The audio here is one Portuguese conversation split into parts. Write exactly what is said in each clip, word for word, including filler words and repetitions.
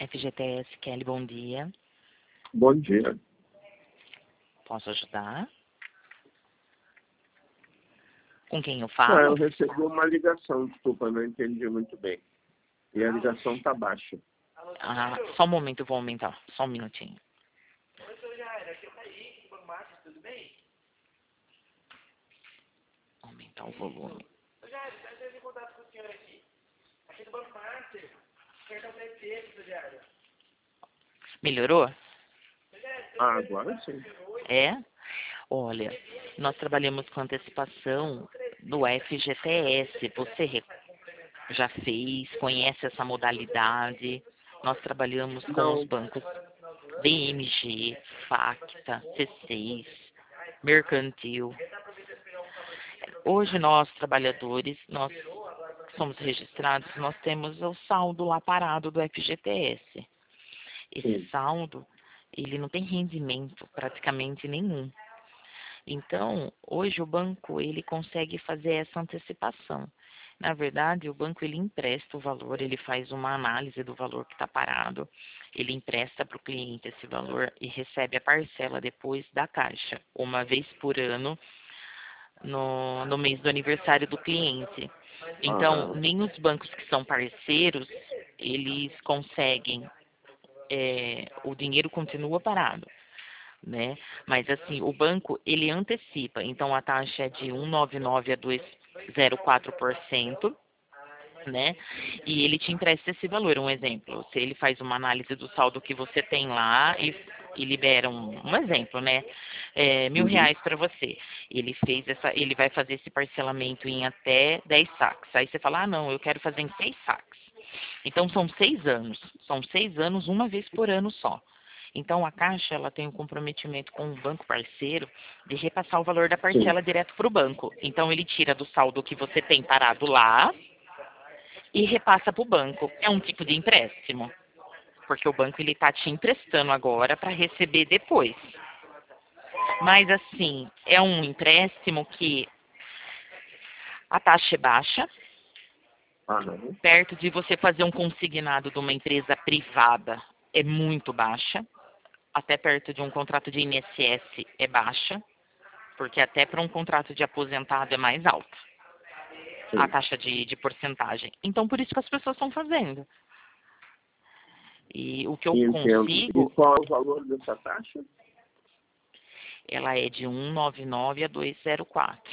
F G T S, Kelly, bom dia. Bom dia. Posso ajudar? Com quem eu Ah, falo? eu recebi uma ligação, desculpa, não entendi muito bem. E a ligação está baixa. Ah, só um momento, eu vou aumentar. Só um minutinho. Oi, seu Jair, aqui é o Kaique, do Banco Master, tudo bem? Aumentar o volume. Seu Jair, está entrando em contato com o senhor aqui. Aqui do Banco Master. Quer dar o P T, seu Jair? Melhorou? Ah, agora sim. É? Olha, nós trabalhamos com antecipação do F G T S. Você re- já fez, conhece essa modalidade? Nós trabalhamos com Não. os bancos B M G, Facta, C seis, Mercantil. Hoje nós, trabalhadores, nós que somos registrados, nós temos o saldo lá parado do F G T S. Esse Sim. saldo, ele não tem rendimento praticamente nenhum. Então, hoje o banco, ele consegue fazer essa antecipação. Na verdade, o banco, ele empresta o valor, ele faz uma análise do valor que está parado, ele empresta para o cliente esse valor e recebe a parcela depois da Caixa, uma vez por ano, no, no mês do aniversário do cliente. Então, Aham. nem os bancos que são parceiros, eles conseguem, é, o dinheiro continua parado, né? Mas assim, o banco, ele antecipa, então a taxa é de um vírgula noventa e nove a dois vírgula zero quatro por cento, né? E ele te empresta esse valor. Um exemplo, se ele faz uma análise do saldo que você tem lá e, e libera um, um exemplo, né? É, mil Uhum. reais para você. Ele fez essa, ele vai fazer esse parcelamento em até dez saques. Aí você fala, ah, não, eu quero fazer em seis saques. Então são seis anos. São seis anos, uma vez por ano só. Então a Caixa, ela tem um comprometimento com o banco parceiro de repassar o valor da Sim. parcela direto para o banco. Então ele tira do saldo que você tem parado lá e repassa para o banco. É um tipo de empréstimo, porque o banco ele está te emprestando agora para receber depois. Mas assim, é um empréstimo que a taxa é baixa, Aham. perto de você fazer um consignado de uma empresa privada é muito baixa, até perto de um contrato de I N S S é baixa, porque até para um contrato de aposentado é mais alta a Sim. taxa de, de porcentagem. Então, por isso que as pessoas estão fazendo. E o que eu Entendo. E consigo, qual é o valor dessa taxa? ela é de um vírgula noventa e nove a dois vírgula zero quatro.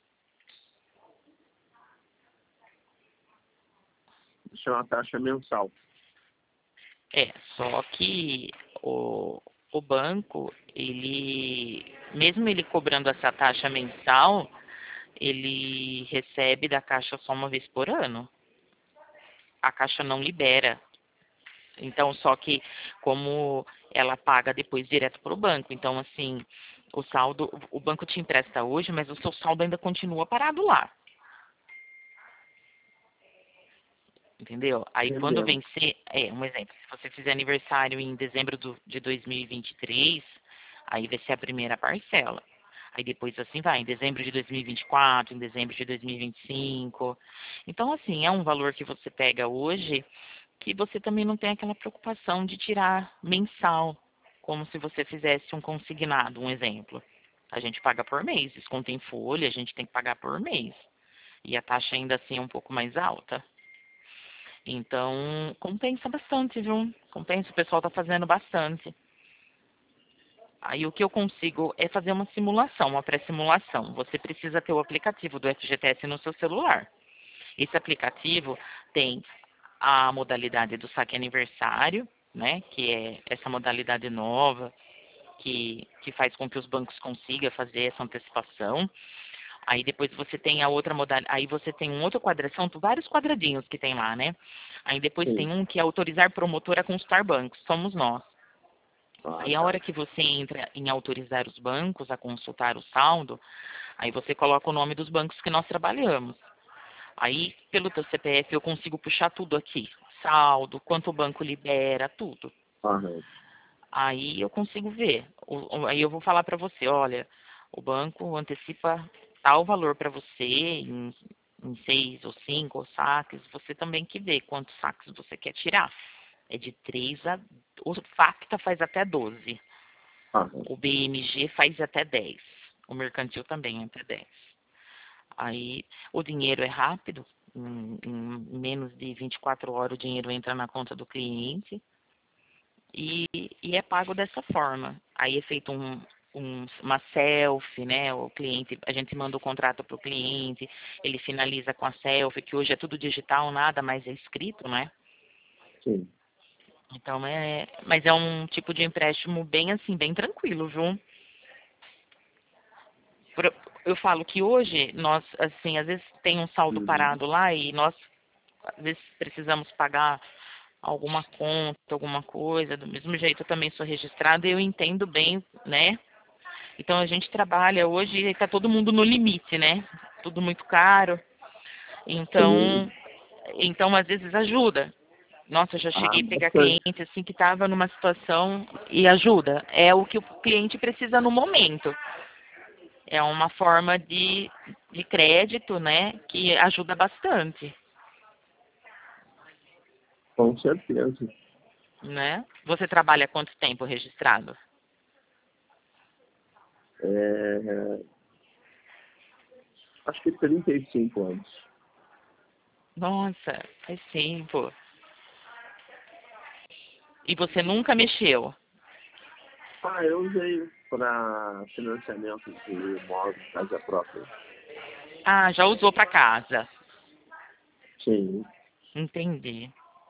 Isso é uma taxa mensal. É, só que o, o banco, ele, mesmo ele cobrando essa taxa mensal, ele recebe da Caixa só uma vez por ano. A Caixa não libera. Então, só que como ela paga depois direto para o banco. Então, assim, o saldo, o banco te empresta hoje, mas o seu saldo ainda continua parado lá. Entendeu? Aí quando Entendendo. vencer, é, um exemplo, se você fizer aniversário em dezembro do, de dois mil e vinte e três, aí vai ser a primeira parcela. Aí depois assim vai, em dezembro de dois mil e vinte e quatro, em dezembro de dois mil e vinte e cinco. Então, assim, é um valor que você pega hoje que você também não tem aquela preocupação de tirar mensal, como se você fizesse um consignado, um exemplo. A gente paga por mês, desconto em folha, a gente tem que pagar por mês. E a taxa ainda assim é um pouco mais alta. Então, compensa bastante, viu? Compensa, o pessoal está fazendo bastante. Aí o que eu consigo é fazer uma simulação, uma pré-simulação. Você precisa ter o aplicativo do F G T S no seu celular. Esse aplicativo tem a modalidade do saque aniversário, né? Que é essa modalidade nova que, que faz com que os bancos consigam fazer essa antecipação. Aí depois você tem a outra modalidade, aí você tem um outro quadradinho, são vários quadradinhos que tem lá, né? Aí depois Sim. tem um que é autorizar promotor a consultar bancos, somos nós. Ah, Aí a tá. hora que você entra em autorizar os bancos a consultar o saldo, aí você coloca o nome dos bancos que nós trabalhamos. Aí, pelo teu C P F, eu consigo puxar tudo aqui. Saldo, quanto o banco libera, tudo. Aham. Aí eu consigo ver. O- o- Aí eu vou falar para você, olha, o banco antecipa tal valor para você em, em seis ou cinco ou saques. Você também que vê quantos saques você quer tirar. é de três a... O Facta faz até doze. Ah, O B M G faz até dez. O mercantil também até dez. Aí o dinheiro é rápido. Em, em menos de vinte e quatro horas o dinheiro entra na conta do cliente. E, e é pago dessa forma. Aí é feito um, um, uma selfie, né? O cliente, a gente manda o contrato para o cliente, ele finaliza com a selfie, que hoje é tudo digital, nada mais é escrito, né? sim. Então é, mas é um tipo de empréstimo bem assim, bem tranquilo, viu? Por- Eu falo que hoje nós, assim, às vezes tem um saldo Uhum. parado lá e nós às vezes precisamos pagar alguma conta, alguma coisa. Do mesmo jeito eu também sou registrada e eu entendo bem, né? Então a gente trabalha hoje e está todo mundo no limite, né? Tudo muito caro. Sim. Então, então às vezes ajuda. Nossa, eu já Ah, cheguei a pegar bastante. cliente assim que estava numa situação e ajuda. É o que o cliente precisa no momento. É uma forma de, de crédito, né? Que ajuda bastante, Com certeza. né? Você trabalha há quanto tempo registrado? É, acho que trinta e cinco anos. Nossa, faz tempo. E você nunca mexeu? Ah, eu usei para financiamento de imóvel, casa própria. Ah, já usou para casa. Sim. Entendi.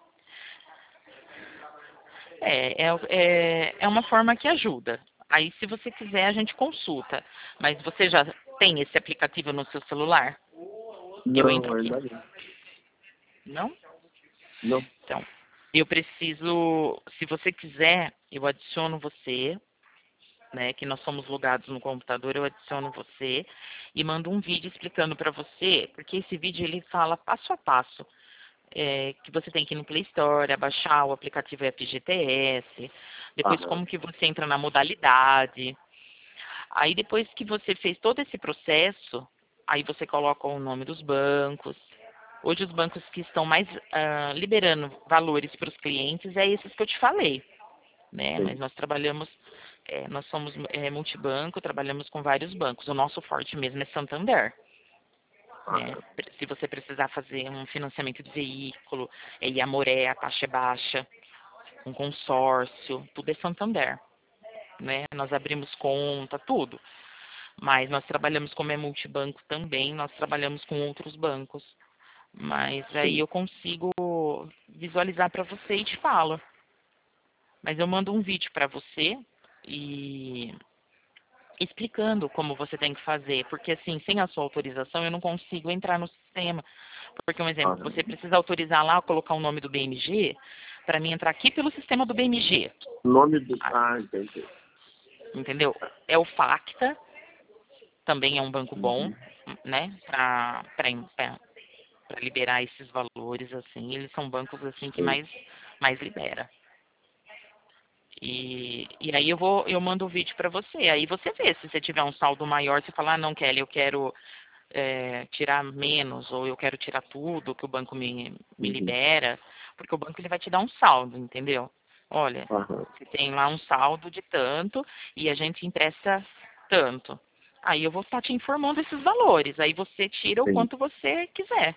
É, é, é, é uma forma que ajuda. Aí, se você quiser, a gente consulta. Mas você já tem esse aplicativo no seu celular? Eu entro Não, aqui. ainda não. Não? Não. Então, eu preciso, se você quiser, eu adiciono você, né? Que nós somos logados no computador, eu adiciono você e mando um vídeo explicando para você, porque esse vídeo ele fala passo a passo. É, que você tem que ir no Play Store, abaixar o aplicativo F G T S, depois Aham. como que você entra na modalidade. Aí depois que você fez todo esse processo, aí você coloca o nome dos bancos. Hoje os bancos que estão mais ah, liberando valores para os clientes é esses que eu te falei, né? Mas Sim. nós trabalhamos, é, nós somos é, multibanco, trabalhamos com vários bancos. O nosso forte mesmo é Santander. Né? Aham. Se você precisar fazer um financiamento de veículo, é Iamoré, a taxa é baixa, um consórcio, tudo é Santander. Né? Nós abrimos conta, tudo. Mas nós trabalhamos como é multibanco também, nós trabalhamos com outros bancos. Mas aí Sim. eu consigo visualizar para você e te falo. Mas eu mando um vídeo para você e explicando como você tem que fazer, porque assim, sem a sua autorização eu não consigo entrar no sistema. Porque, um exemplo, Aham. você precisa autorizar lá, colocar o nome do B M G, para mim entrar aqui pelo sistema do B M G. Nome do. Ah, Ah, entendi. entendeu? É o Facta, também é um banco bom, Uhum. né, para liberar esses valores, assim. Eles são bancos, assim, que Sim. mais, mais libera. E, e aí eu vou, eu mando o vídeo para você. Aí você vê, se você tiver um saldo maior, você fala, ah, não, Kelly, eu quero é, tirar menos, ou eu quero tirar tudo que o banco me, me Uhum. libera, porque o banco ele vai te dar um saldo, entendeu? Olha, Aham. você tem lá um saldo de tanto e a gente empresta tanto. Aí eu vou estar te informando esses valores. Aí você tira o Sim. quanto você quiser,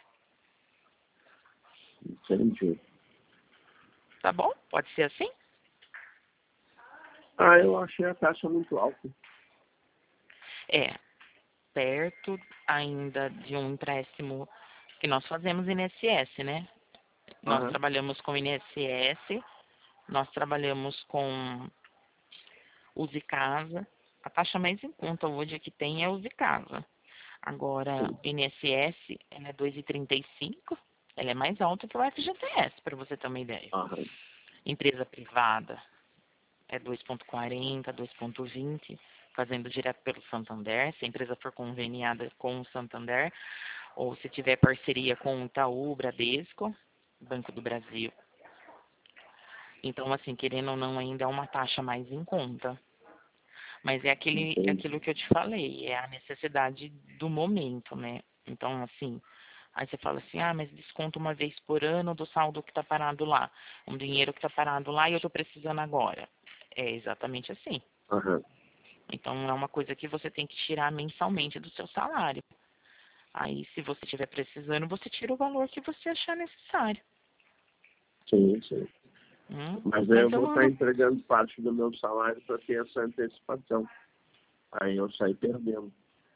Entendi. tá bom? Pode ser assim? Ah, eu achei a taxa muito alta. É, perto ainda de um empréstimo que nós fazemos I N S S, né? Nós Aham. trabalhamos com I N S S, nós trabalhamos com Use Casa. A taxa mais em conta hoje que tem é Use Casa. Agora, Sim. I N S S, ela é dois vírgula trinta e cinco, ela é mais alta que o F G T S, para você ter uma ideia. Aham. Empresa privada é dois vírgula quarenta, dois vírgula vinte, fazendo direto pelo Santander. Se a empresa for conveniada com o Santander, ou se tiver parceria com o Itaú, Bradesco, Banco do Brasil. Então, assim, querendo ou não, ainda é uma taxa mais em conta. Mas é aquele, é Entendi. aquilo que eu te falei, é a necessidade do momento, né? Então, assim, Aí você fala assim, ah, mas desconto uma vez por ano do saldo que está parado lá. Um dinheiro que está parado lá e eu estou precisando agora. É exatamente assim. Aham. Então, é uma coisa que você tem que tirar mensalmente do seu salário. Aí, se você estiver precisando, você tira o valor que você achar necessário. Sim, sim. Hum? Mas aí eu Mas vou eu estar não... entregando parte do meu salário para ter essa antecipação. Aí eu saio perdendo.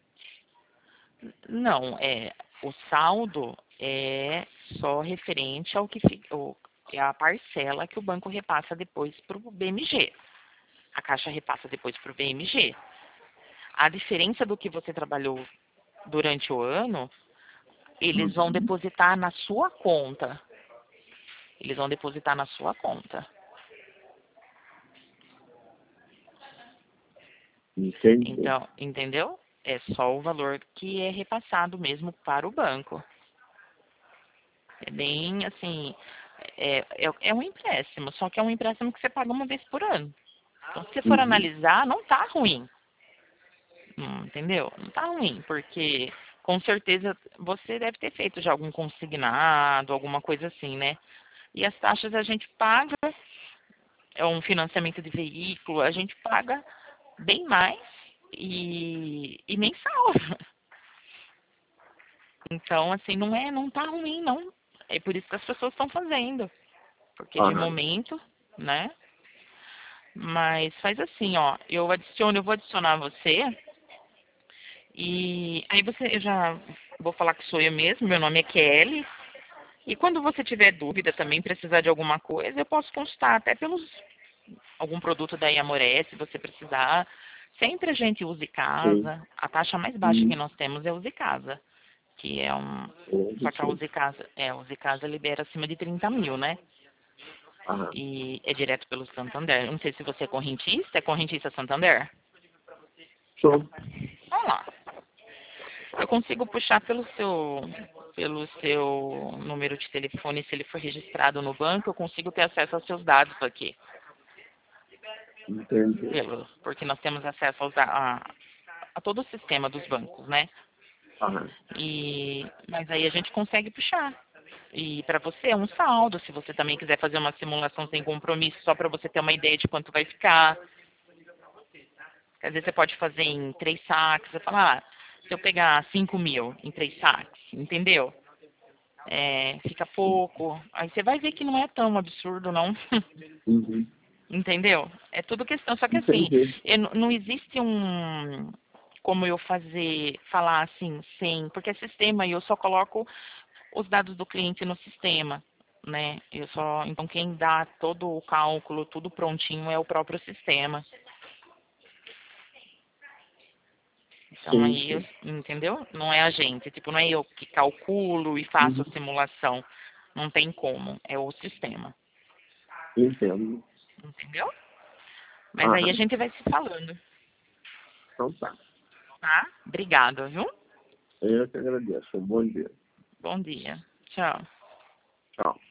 Não, é, o saldo é só referente ao que fica, o- é a parcela que o banco repassa depois para o B M G. A Caixa repassa depois para o B M G. A diferença do que você trabalhou durante o ano, eles vão Uhum. depositar na sua conta. Eles vão depositar na sua conta. Entendi. Então, entendeu? É só o valor que é repassado mesmo para o banco. É bem assim, é, é, é um empréstimo, só que é um empréstimo que você paga uma vez por ano. Então, se você for Uhum. analisar, não tá ruim. Hum, entendeu? Não tá ruim, porque com certeza você deve ter feito já algum consignado, alguma coisa assim, né? E as taxas a gente paga, é um financiamento de veículo, a gente paga bem mais e, e mensal. Então, assim, não é, não tá ruim, não. É por isso que as pessoas estão fazendo. Porque de Aham. momento, né? Mas faz assim, ó, eu adiciono, eu vou adicionar você e aí você, eu já vou falar que sou eu mesmo, meu nome é Kelly. E quando você tiver dúvida também, precisar de alguma coisa, eu posso consultar até pelos algum produto da Iamoré, se você precisar. Sempre a gente usa Sim. casa. A taxa mais baixa que Uhum. nós temos é Use Casa, que é um. Sim, Só que a sim. Use Casa, é, a Use Casa libera acima de trinta mil, né? Aham. E é direto pelo Santander. Não sei se você é correntista, é correntista Santander? Show. Olha lá. Eu consigo puxar pelo seu, pelo seu número de telefone, se ele for registrado no banco, eu consigo ter acesso aos seus dados aqui. Entendi. Pelo, porque nós temos acesso aos, da- a, a todo o sistema dos bancos, né? Aham. E, mas aí a gente consegue puxar. E para você é um saldo, se você também quiser fazer uma simulação sem compromisso, só para você ter uma ideia de quanto vai ficar. Às vezes você pode fazer em três saques, você fala, ah, se eu pegar cinco mil em três saques, entendeu? É, fica pouco. Aí você vai ver que não é tão absurdo, não. Uhum. Entendeu? É tudo questão. Só que assim, Entendi. eu não não existe um como eu fazer, falar assim, sem, porque é sistema e eu só coloco os dados do cliente no sistema, né? Eu só, então quem dá todo o cálculo, tudo prontinho é o próprio sistema. Então Sim, aí, eu- sim. entendeu? Não é a gente, tipo, não é eu que calculo e faço Uhum. a simulação. Não tem como, é o sistema, Entendo. entendeu? Mas aí a Aham. gente vai se falando, Então tá. tá? Obrigada, viu? Eu que agradeço. Um bom dia. Bom dia. Tchau. Tchau.